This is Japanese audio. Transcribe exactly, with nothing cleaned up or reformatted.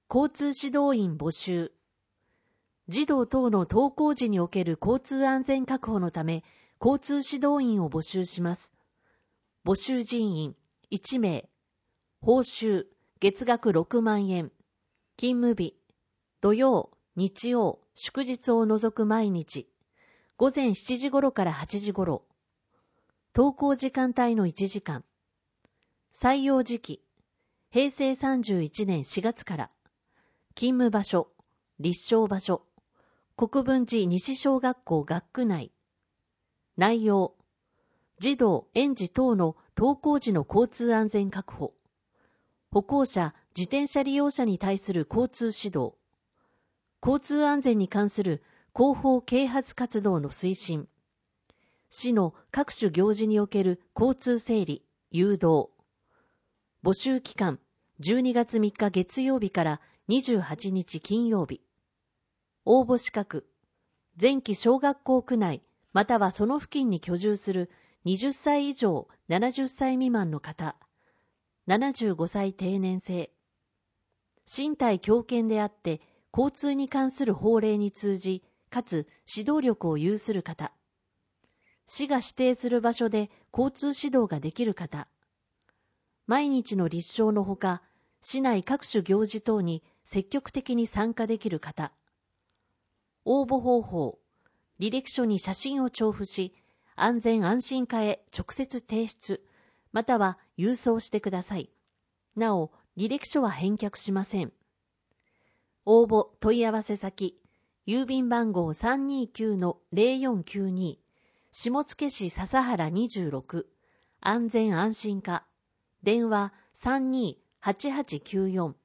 交通指導員募集。児童等の登校時における交通安全確保のため、交通指導員を募集します。募集人員いちめい。報酬月額ろくまんえん。勤務日土曜、日曜、祝日を除く毎日。午前しちじ頃からはちじ頃。登校時間帯のいちじかん。採用時期へいせいさんじゅういちねんしがつから。勤務場所立正場所国分寺西小学校学区内。内容児童園児等の登校時の交通安全確保。歩行者自転車利用者に対する交通指導。交通安全に関する広報啓発活動の推進。市の各種行事における交通整理誘導。募集期間じゅうにがつみっか月曜日からにじゅうはちにち金曜日。応募資格前期小学校区内またはその付近に居住するはたち以上ななじゅっさい未満の方。ななじゅうごさい定年制。身体強健であって交通に関する法令に通じかつ指導力を有する方。市が指定する場所で交通指導ができる方。毎日の立正のほか市内各種行事等に積極的に参加できる方。応募方法履歴書に写真を調布し安全安心課へ直接提出または郵送してください。なお履歴書は返却しません。応募問い合わせ先郵便番号 さんにきゅうのゼロよんきゅうに 下野市笹原にじゅうろく安全安心課電話 さんにーはちはちきゅうよん